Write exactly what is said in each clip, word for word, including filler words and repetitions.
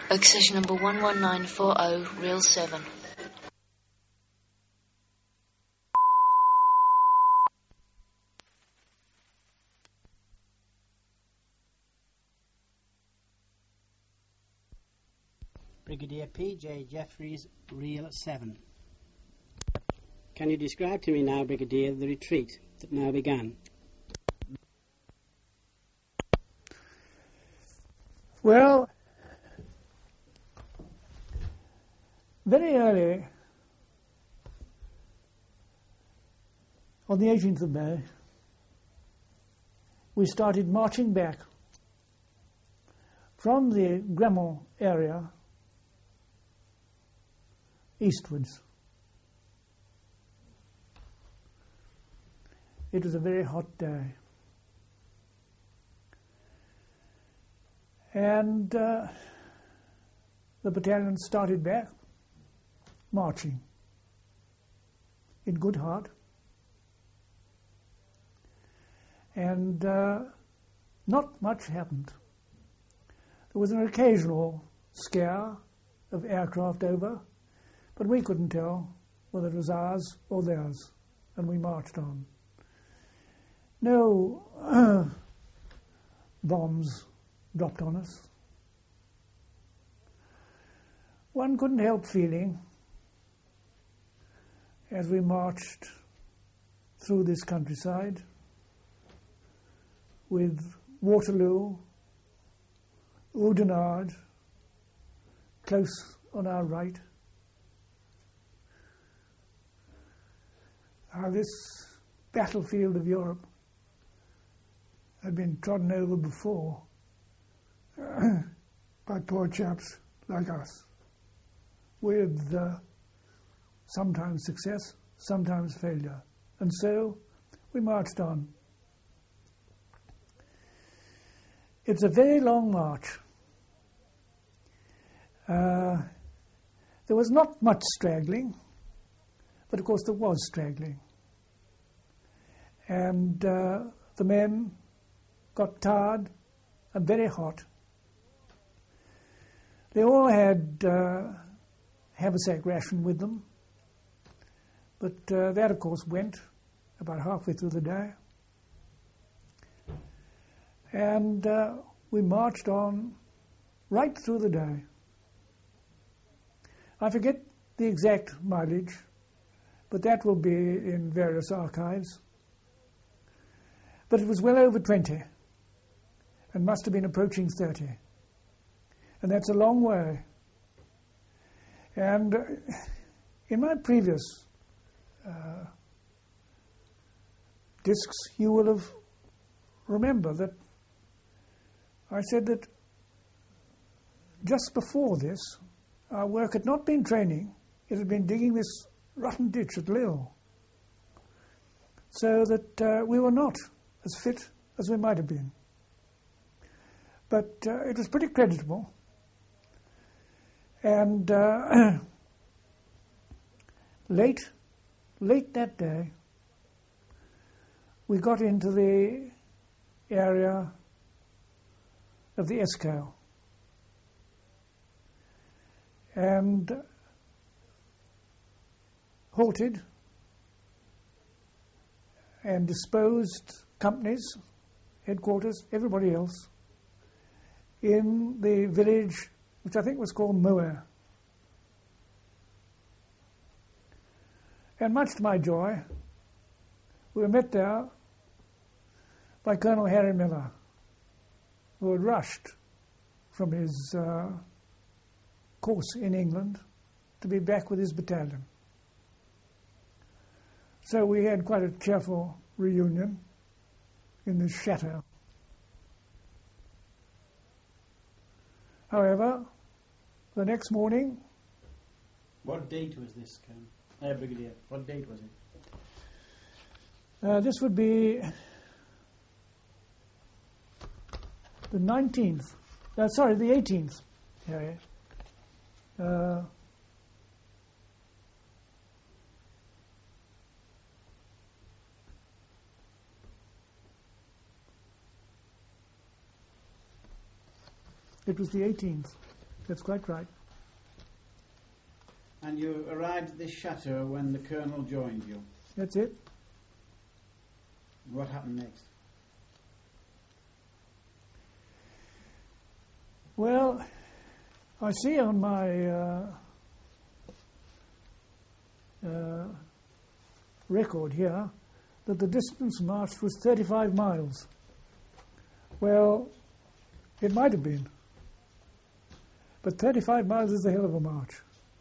Accession number one one nine four zero, Real seven. Brigadier P J Jeffries, Real seven. Can you describe to me now, Brigadier, the retreat that now began? Well, very early, on the eighteenth of May, we started marching back from the Gremont area eastwards. It was a very hot day. And uh, the battalion started back, marching, in good heart. And uh, not much happened. There was an occasional scare of aircraft over, but we couldn't tell whether it was ours or theirs, and we marched on. No uh, bombs dropped on us. One couldn't help feeling, as we marched through this countryside, with Waterloo, Oudenarde close on our right, how this battlefield of Europe had been trodden over before by poor chaps like us, with uh, sometimes success, sometimes failure. And so we marched on. It's a very long march. Uh, there was not much straggling, but of course there was straggling. And uh, the men got tired and very hot. They all had uh, haversack ration with them, but uh, that of course went about halfway through the day. And uh, we marched on right through the day. I forget the exact mileage, but that will be in various archives. But it was well over twenty, and must have been approaching thirty. And that's a long way. And uh, in my previous uh, discs, you will have remembered that I said that just before this, our work had not been training, it had been digging this rotten ditch at Lille, so that uh, we were not as fit as we might have been. But uh, it was pretty creditable. And uh, late, late that day, we got into the area of the Escaut. And halted and disposed companies, headquarters, everybody else, in the village which I think was called Moer. And much to my joy, we were met there by Colonel Harry Miller, who had rushed from his uh, course in England to be back with his battalion. So we had quite a cheerful reunion in this chateau. However, the next morning... What date was this, Colonel? Uh, Brigadier, what date was it? Uh, this would be the nineteenth. Uh, sorry, the eighteenth. Yeah, yeah. Uh, it was the eighteenth. That's quite right. And you arrived at this chateau when the Colonel joined you. That's it. What happened next? Well, I see on my uh, uh, record here that the distance marched was thirty-five miles. Well, it might have been. But thirty-five miles is a hell of a march.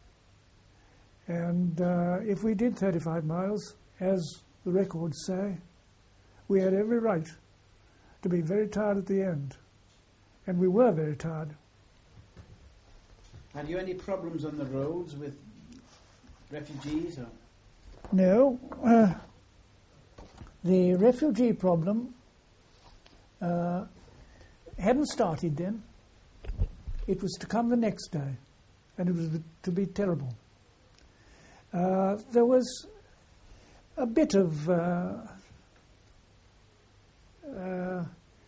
And uh, if we did thirty-five miles, as the records say, we had every right to be very tired at the end. And we were very tired. Had you any problems on the roads with refugees? Or? No. Uh, the refugee problem uh, hadn't started then. It was to come the next day, and it was to be terrible. Uh, there was a bit of uh, uh,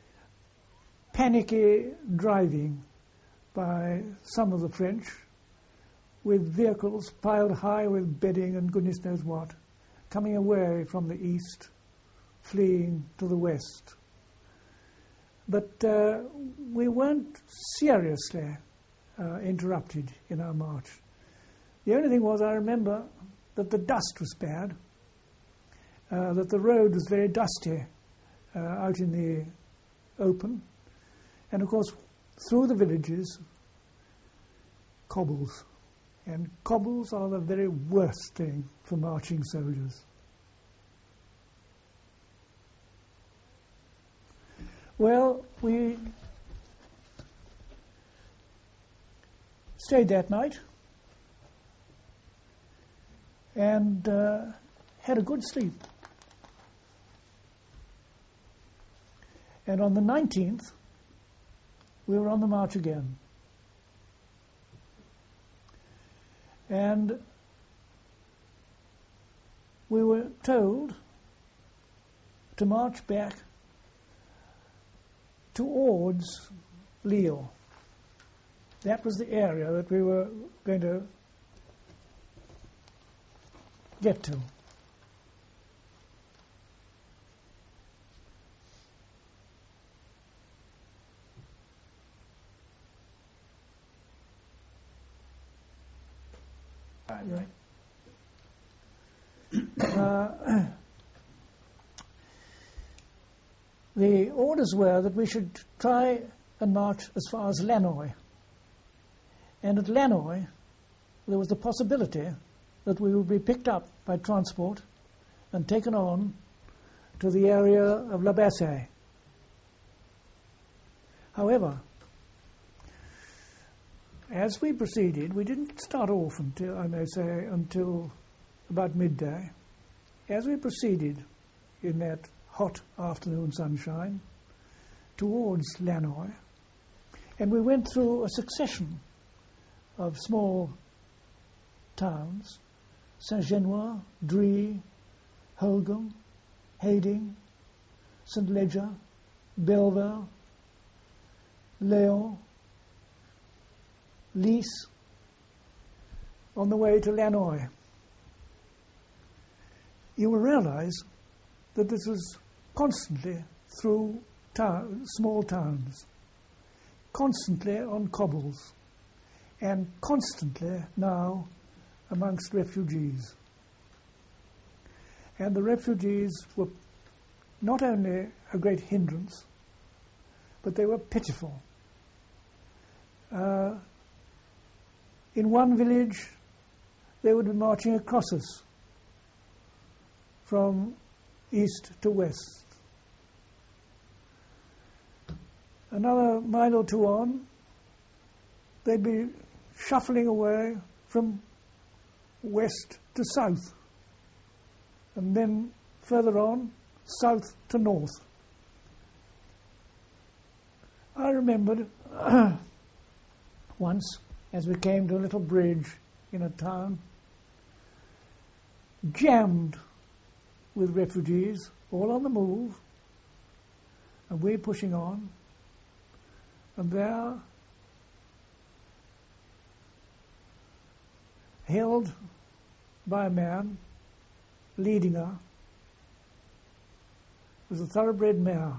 panicky driving by some of the French, with vehicles piled high with bedding and goodness knows what, coming away from the east, fleeing to the west. But uh, we weren't seriously uh, interrupted in our march. The only thing was, I remember that the dust was bad, uh, that the road was very dusty uh, out in the open, and of course through the villages, cobbles. And cobbles are the very worst thing for marching soldiers. Well, we stayed that night and uh, had a good sleep. And on the nineteenth, we were on the march again. And we were told to march back towards Lille. That was the area that we were going to get to. Right. Uh, the orders were that we should try and march as far as Lannoy. And at Lannoy, there was the possibility that we would be picked up by transport and taken on to the area of La Bassée. However, as we proceeded, we didn't start off until, I may say, until about midday. As we proceeded in that hot afternoon sunshine towards Lannoy, and we went through a succession of small towns, Saint-Genois, Drie, Holgum, Heyding, Saint Leger, Belleville, Léon, Lys, on the way to Lannoy. You will realize that this was constantly through town, small towns, constantly on cobbles, and constantly now amongst refugees. And the refugees were not only a great hindrance, but they were pitiful. Uh, in one village, they would be marching across us from east to west. Another mile or two on, they'd be shuffling away from west to south, and then further on, south to north. I remembered once, as we came to a little bridge in a town, jammed with refugees, all on the move, and we pushing on, and there held by a man, leading her, was a thoroughbred mare.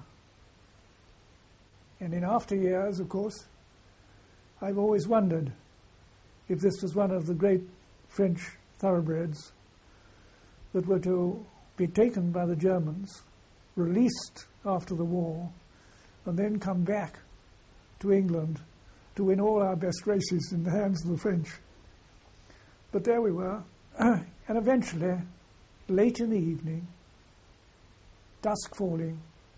And in after years, of course, I've always wondered if this was one of the great French thoroughbreds that were to be taken by the Germans, released after the war, and then come back to England to win all our best races in the hands of the French. But there we were, and eventually, late in the evening, dusk falling,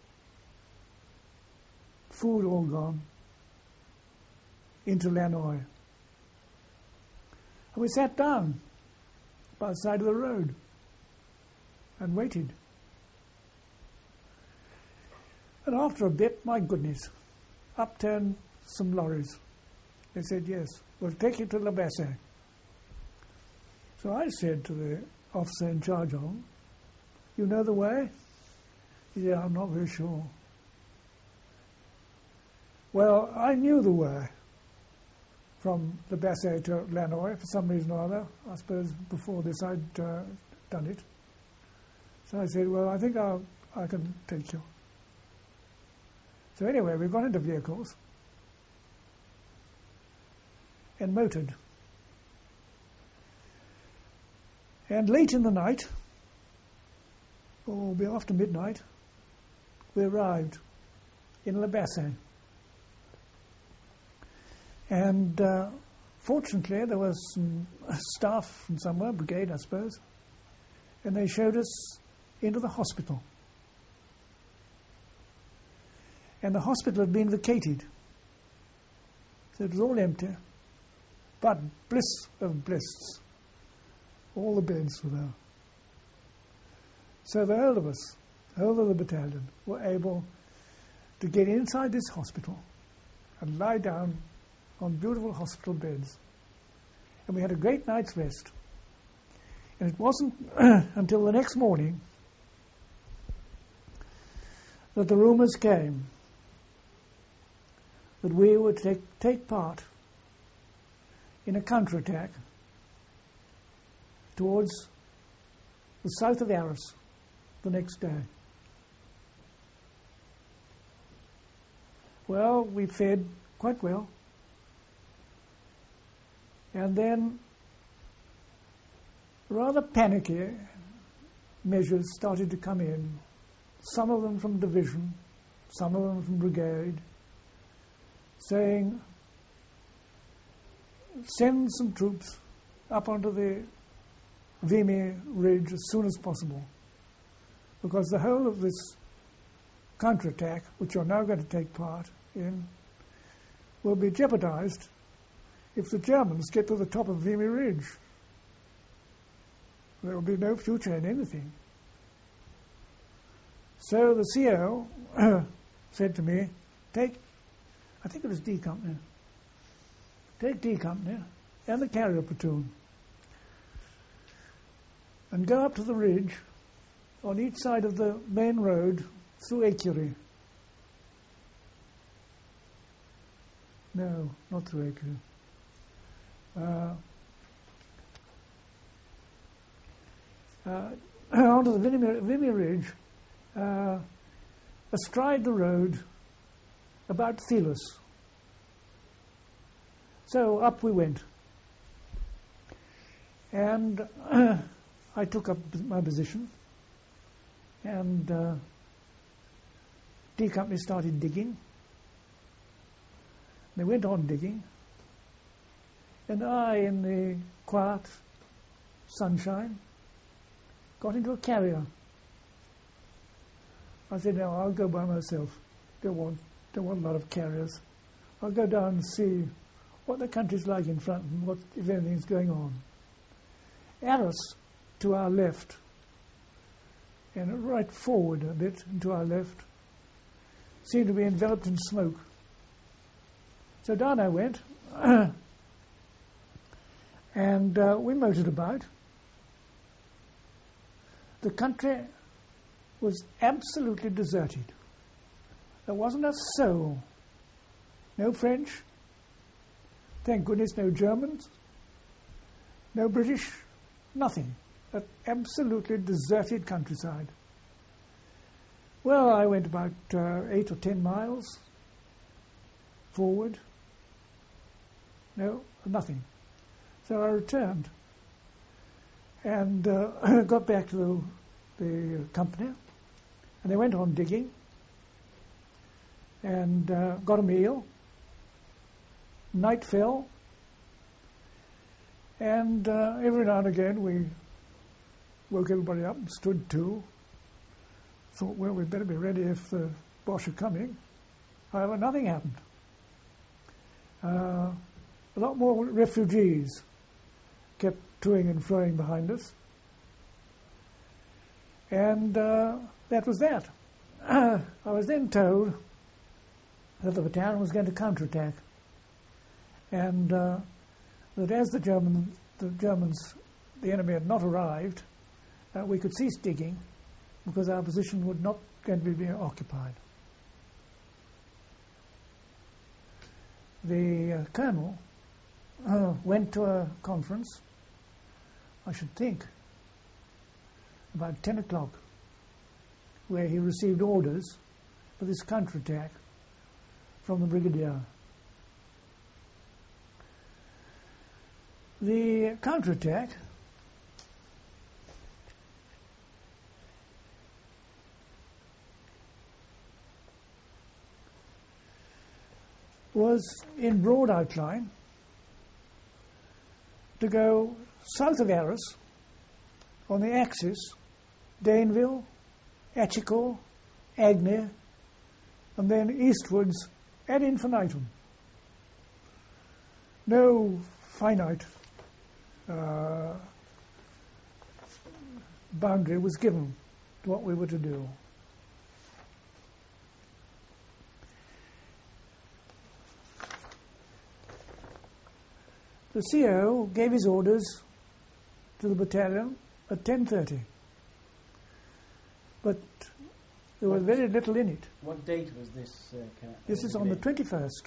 food all gone, into Lannoy. And we sat down by the side of the road and waited. And after a bit, my goodness, up turned some lorries. They said, yes, we'll take you to La Bassée. So I said to the officer in charge of them, you know the way? He said, I'm not very sure. Well, I knew the way from La Bassée to Lannoy for some reason or other. I suppose before this I'd uh, done it. So I said, well, I think I'll, I can take you. So anyway, we got into vehicles and motored. And late in the night, or be after midnight, we arrived in La Bassée. And uh, fortunately, there was some staff from somewhere, brigade, I suppose, and they showed us into the hospital. And the hospital had been vacated, so it was all empty, but bliss of bliss. All the beds were there. So the whole of us, the whole of the battalion, were able to get inside this hospital and lie down on beautiful hospital beds. And we had a great night's rest. And it wasn't until the next morning that the rumours came that we would take, take part in a counterattack towards the south of Arras the next day. Well, we fared quite well. And then rather panicky measures started to come in, some of them from division, some of them from brigade, saying, send some troops up onto the Vimy Ridge as soon as possible, because the whole of this counterattack, which you're now going to take part in, will be jeopardized if the Germans get to the top of Vimy Ridge. There will be no future in anything. So the C O said to me, take, I think it was D Company, take D Company and the carrier platoon and go up to the ridge on each side of the main road through Écurie. No, not through Écurie. Uh, uh, onto the Vimy, Vimy Ridge, uh, astride the road about Thélus. So up we went. And uh, I took up my position, and uh, D Company started digging. They went on digging, and I, in the quiet sunshine, got into a carrier. I said, no, I'll go by myself. Don't want, don't want a lot of carriers. I'll go down and see what the country's like in front and what, if anything's going on. Arras, to our left, and right forward a bit and to our left, seemed to be enveloped in smoke. So down I went, and uh, we motored about. The country was absolutely deserted. There wasn't a soul. No French. Thank goodness no Germans. No British, nothing. An absolutely deserted countryside. Well, I went about uh, eight or ten miles forward. No, nothing. So I returned and uh, got back to the, the company, and they went on digging and uh, got a meal. Night fell, and uh, every now and again we woke everybody up and stood to. Thought, well, we'd better be ready if the Boche are coming. However, nothing happened. Uh, a lot more refugees kept toing and froing behind us. And uh, that was that. I was then told that the battalion was going to counterattack, and uh, that as the German, the Germans, the enemy had not arrived, uh, we could cease digging because our position would not going to be being occupied. The uh, colonel uh, went to a conference, I should think, about ten o'clock, where he received orders for this counterattack from the brigadier. The counterattack was in broad outline to go south of Arras on the axis, Daneville, Achical, Agny, and then eastwards ad infinitum. No finite uh, boundary was given to what we were to do. The C O gave his orders to the battalion at ten thirty, but there was very little in it. What date was this? Uh, ca- This is on the twenty-first.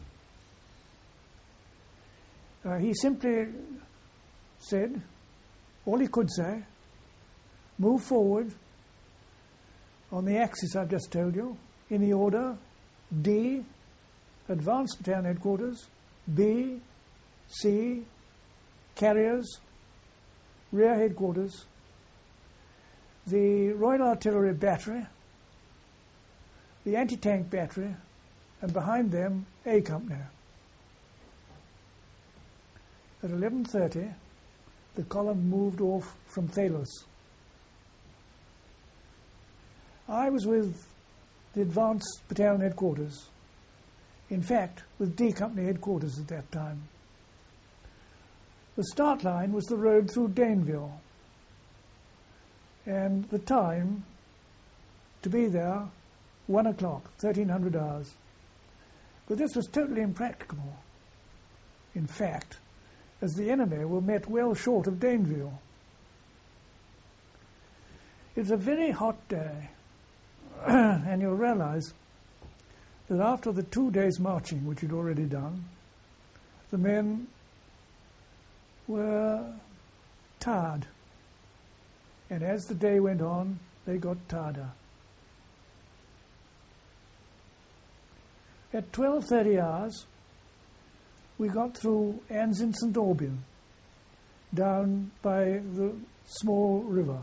Uh, he simply said, all he could say, move forward on the axis I've just told you, in the order D, advanced battalion headquarters, B, C, carriers, rear headquarters, the Royal Artillery Battery, the anti-tank battery, and behind them A Company. At eleven thirty, the column moved off from Thalos. I was with the advanced battalion headquarters, in fact, with D Company headquarters at that time. The start line was the road through Daneville, and the time to be there, one o'clock, thirteen hundred hours. But this was totally impracticable, in fact, as the enemy were met well short of Daneville. It was a very hot day, and you'll realize that after the two days marching which he'd already done, the men were tired, and as the day went on, they got tireder. At twelve thirty hours, we got through Anzin Saint Aubin, down by the small river.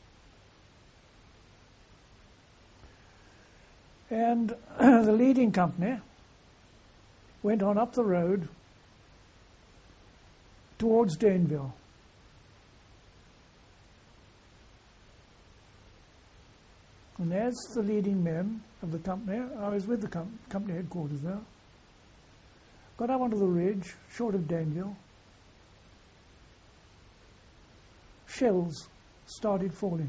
And the leading company went on up the road towards Daneville. And as the leading men of the company, I was with the com- company headquarters there, got up onto the ridge, short of Daneville, shells started falling.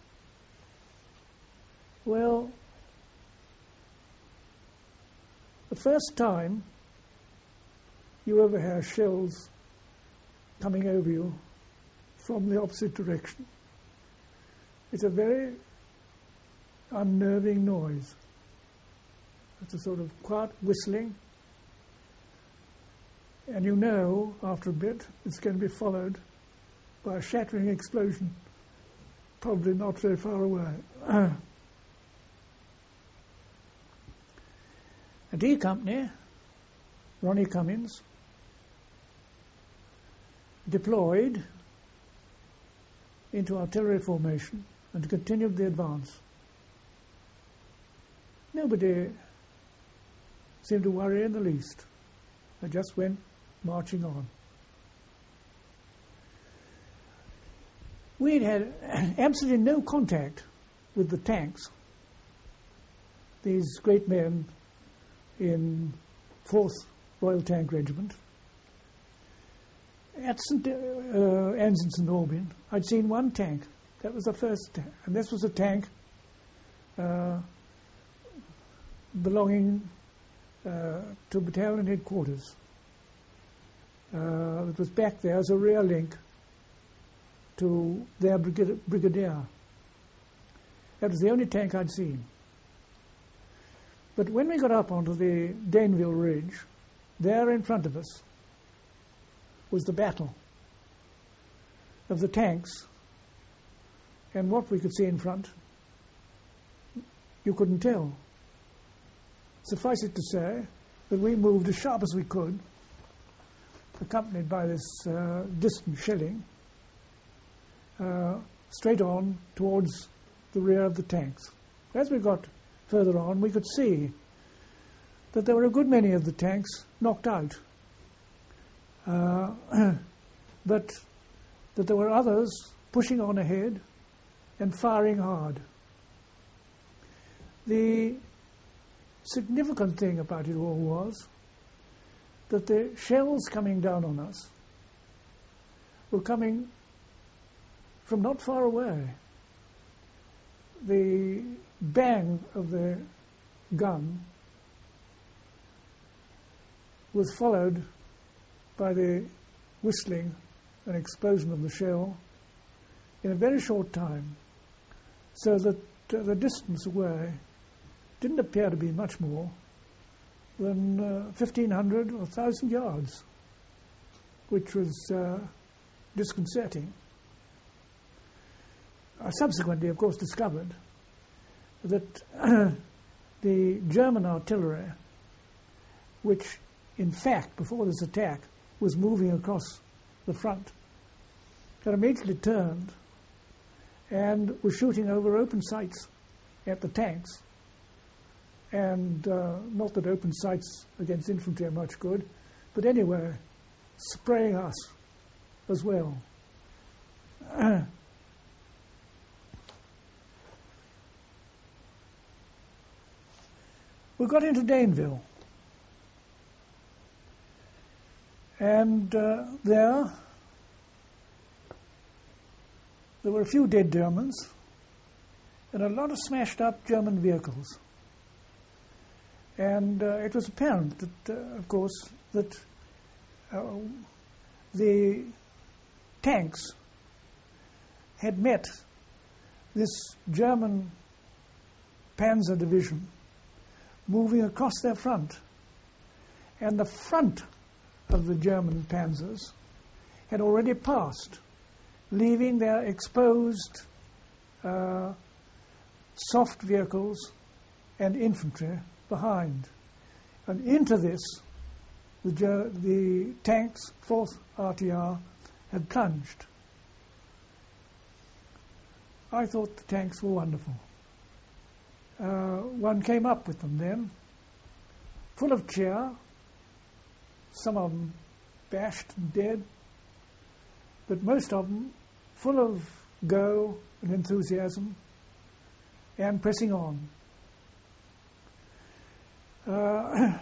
Well, the first time you ever hear shells coming over you from the opposite direction, it's a very unnerving noise. It's a sort of quiet whistling, and you know after a bit it's going to be followed by a shattering explosion, probably not very far away. A D Company, Ronnie Cummins, deployed into artillery formation and continued the advance. Nobody seemed to worry in the least. They just went marching on. We'd had absolutely no contact with the tanks. These great men in fourth Royal Tank Regiment. At Saint Uh, Anson Saint Albin, I'd seen one tank. That was the first tank. And this was a tank uh, belonging uh, to battalion headquarters. Uh, it was back there as a rear link to their brigade- brigadier. That was the only tank I'd seen. But when we got up onto the Daneville Ridge, there in front of us was the battle of the tanks, and what we could see in front, you couldn't tell. Suffice it to say that we moved as sharp as we could, accompanied by this uh, distant shelling, uh, straight on towards the rear of the tanks. As we got further on, we could see that there were a good many of the tanks knocked out, uh, but that there were others pushing on ahead and firing hard. The significant thing about it all was that the shells coming down on us were coming from not far away. The bang of the gun was followed by the whistling and explosion of the shell in a very short time, so that uh, the distance away didn't appear to be much more than uh, fifteen hundred or one thousand yards, which was uh, disconcerting. I subsequently, of course, discovered that uh, the German artillery, which in fact, before this attack, was moving across the front, had immediately turned and was shooting over open sights at the tanks. And uh, not that open sights against infantry are much good, but anyway, spraying us as well. We got into Daneville, and uh, there there were a few dead Germans and a lot of smashed up German vehicles. And uh, it was apparent that, uh, of course, that uh, the tanks had met this German Panzer division moving across their front. And the front of the German Panzers had already passed, leaving their exposed uh, soft vehicles and infantry behind. And into this, the, Ger- the tanks, fourth R T R, had plunged. I thought the tanks were wonderful. Uh, one came up with them then, full of cheer, some of them bashed and dead, but most of them full of go and enthusiasm and pressing on. Uh,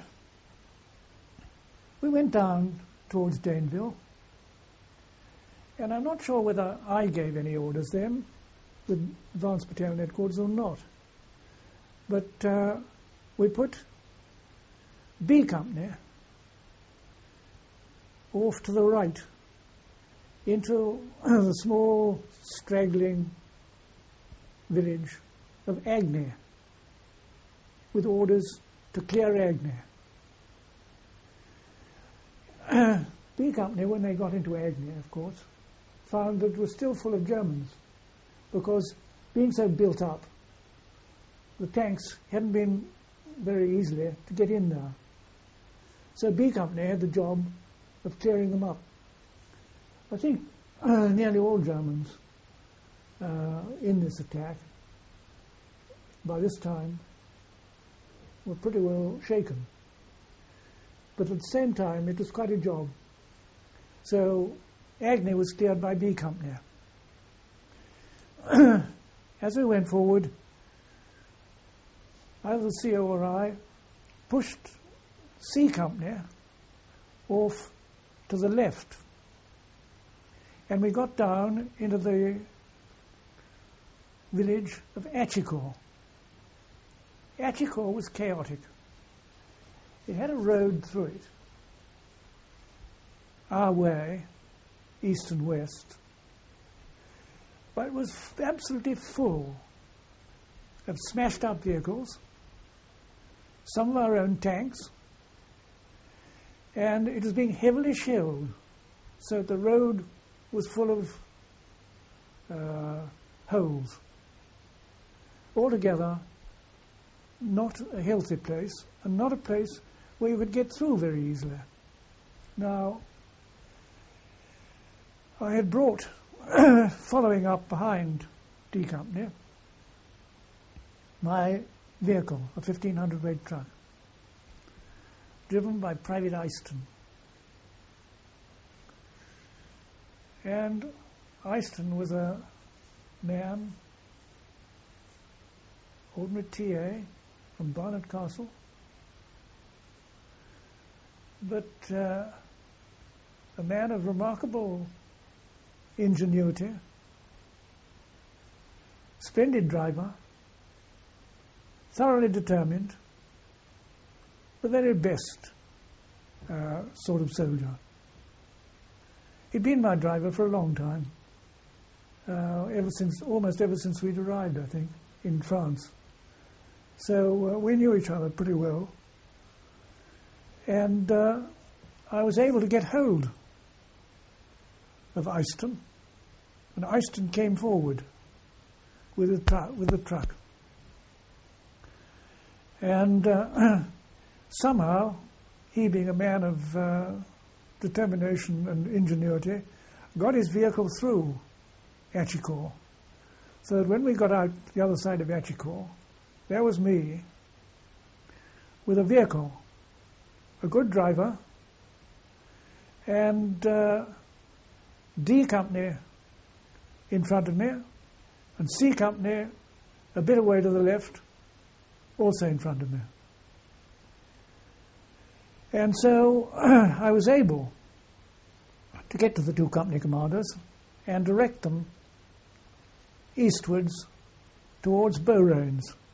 we went down towards Daneville, and I'm not sure whether I gave any orders then with Advanced Battalion Headquarters or not, but uh, we put B Company off to the right into the small straggling village of Agny with orders to clear Agny. Uh, B Company, when they got into Agny, of course, found that it was still full of Germans, because being so built up, the tanks hadn't been very easily to get in there. So B Company had the job of clearing them up. I think uh, nearly all Germans uh, in this attack, by this time, were pretty well shaken. But at the same time, it was quite a job. So Agni was cleared by B Company. As we went forward, either the C O or I pushed C Company off to the left. And we got down into the village of Achikor. Achikor was chaotic. It had a road through it, our way, east and west, but it was f- absolutely full of smashed up vehicles, some of our own tanks, and it was being heavily shelled, so the road was full of uh, holes. Altogether, not a healthy place, and not a place where you could get through very easily. Now, I had brought, following up behind D Company, my vehicle, a fifteen hundred weight truck, driven by Private Eyston. And Eyston was a man, ordinary T A from Barnard Castle, but uh, a man of remarkable ingenuity, splendid driver, thoroughly determined, the very best uh, sort of soldier. He'd been my driver for a long time, uh, ever since, almost ever since we'd arrived, I think, in France. So uh, we knew each other pretty well, and uh, I was able to get hold of Eyston, and Eyston came forward with the tru- with the truck, and uh, somehow, he being a man of uh, determination and ingenuity, got his vehicle through Achikor, so that when we got out the other side of Achikor, there was me with a vehicle, a good driver, and uh, D Company in front of me, and C Company a bit away to the left, also in front of me. And so I was able to get to the two company commanders and direct them eastwards towards Beaurains.